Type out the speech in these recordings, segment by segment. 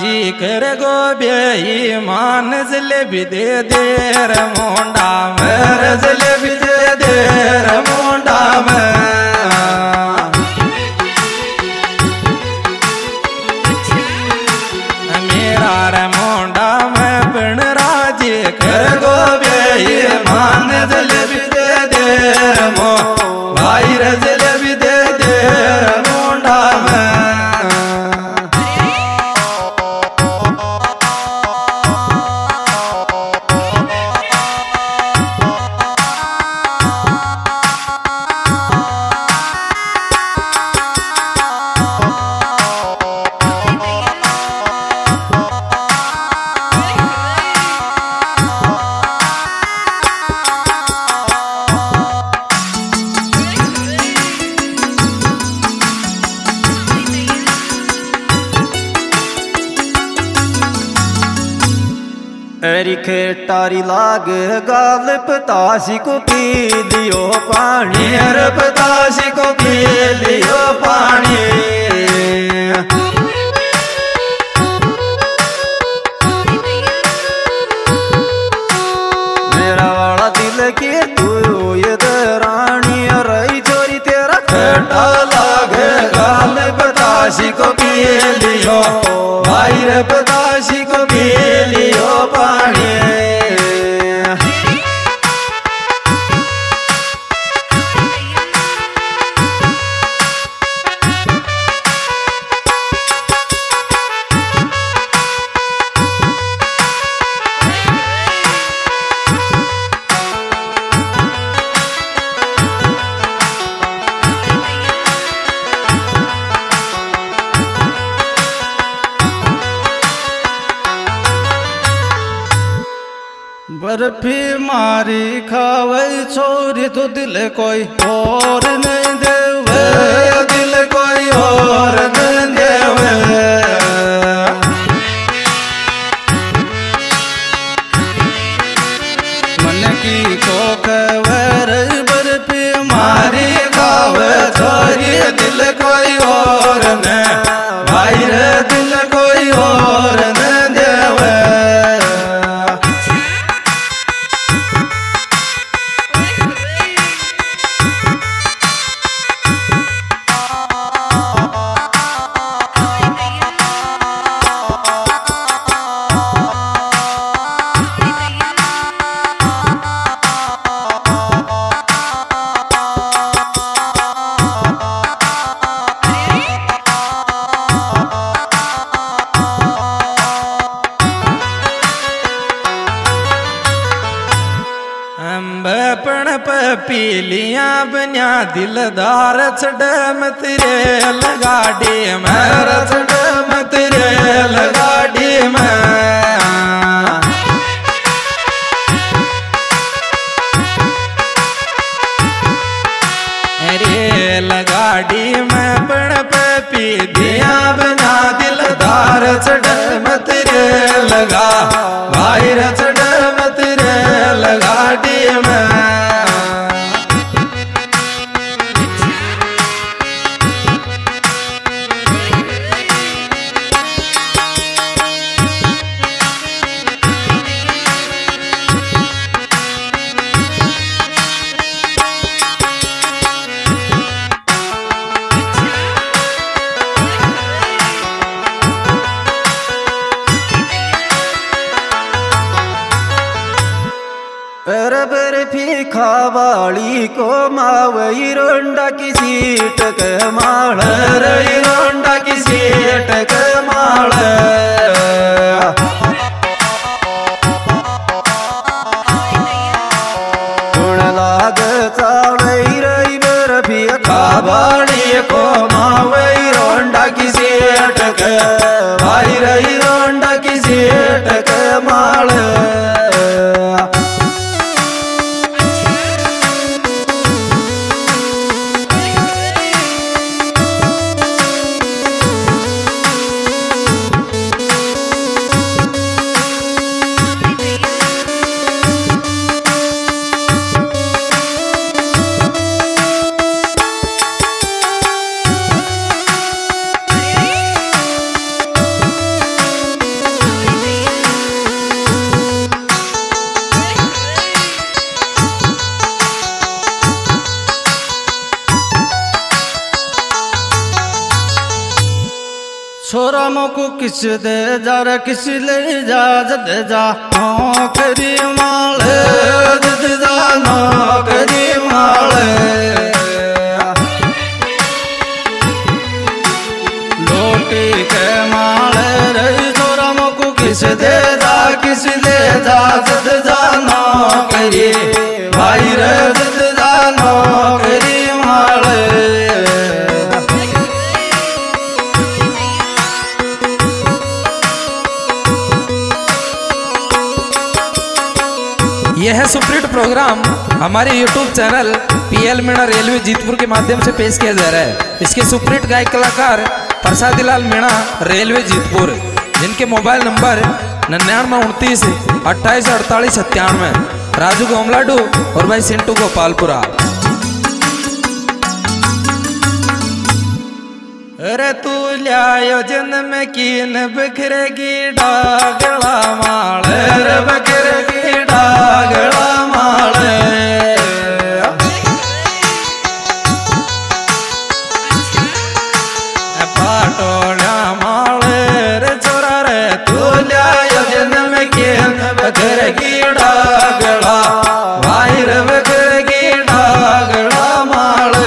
जी कर गो बेईमान जलेबी दे देर मुंडा में जलेबी दे देर मुंडा में मेरा रे मुंडा में पिणरा जी कर गो बेईमान जलेबी दे देर मो भाई रे जलेबी दे देर मुंडा में खेटारी लाग गाल पतासी को पी लियो पानी पतासी को पी लियो पानी मेरा वाला दिल के तू ये रानी रही चोरी तेरा खेटा लाग गाल पतासी को पी लियो भाई रे पतासी को पी लियो पानी बर्फी मारी खावे छोरी तो दिल कोई और नहीं देवे दिल कोई और नहीं देवे मन की को कवर बर्फी मारी खावे छोरी दिल कोई और न भाई रे दिल कोई और न देवे पीलिया बनिया दिलदार छड़ तेरे लगाड़ी मेरा छड़ तेरे लगाड़ी में अरे लगाड़ी में पण पी दिया बना दिलदार छड़ तेरे लगा भाई रे छड़ तेरे लगाड़ी में बर्फी खावाली को मावई रोंडा की सीट के माल रही रोंडा की सीट के माल लाग चावई रही बर्फी खावाली को मावई रोंडा की सीट के भाई रही रोंडा की सीट के माल छोरा मोको किस दे जा रे किस ले जा जद जा नौकरी माले जद जा नौकरी माले लोटी के माले रे छोरा मोको किस दे जा किस ले जा जद जा नौकरी भाई रे जद जा नौकरी माले। यह है सुप्रीट प्रोग्राम हमारे YouTube channel PL Meena railway Jeetpur के माध्यम से पेश किया जा रहा है। इसके सुप्रीट गायक कलाकार प्रसादीलाल मीणा रेलवे जीतपुर, जिनके मोबाइल नंबर 9929 28 48 97, राजू गोमलाडू और भाई सिंटू गोपालपुरा। अरे तू लिया जन्म कीन बिखरेगी डागला माले रे बिखरेगी डागला माले पाटोला माले रे छोरा रे तू लिया जन्म कीन बिखरेगी डागला भाई रे बिखरेगी डागला माले।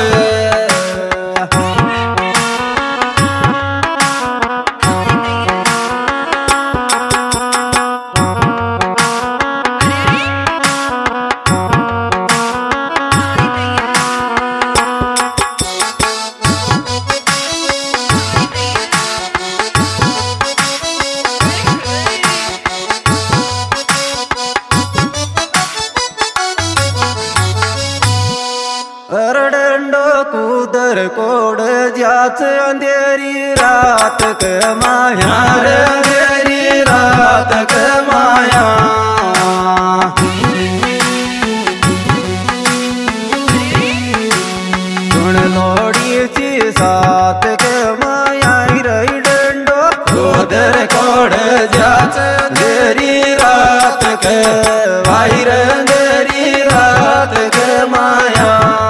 अरडंडो कूदर कोड जात अंधेरी रात के माया रे अंधेरी रात के माया सुन लोड़ी ची सात के माया रही डंडो कूदर कोड जात अंधेरी रात के भाई रे अंधेरी रात के माया।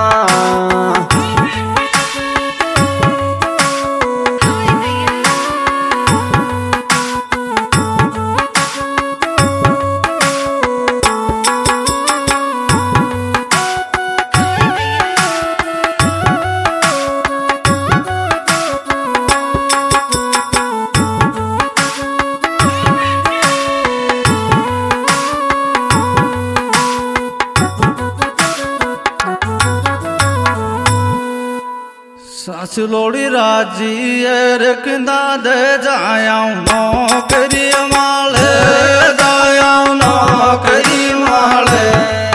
सास लोड़ी राजी रखदा दे जाया नौकरी माले जाया नौकरी माले।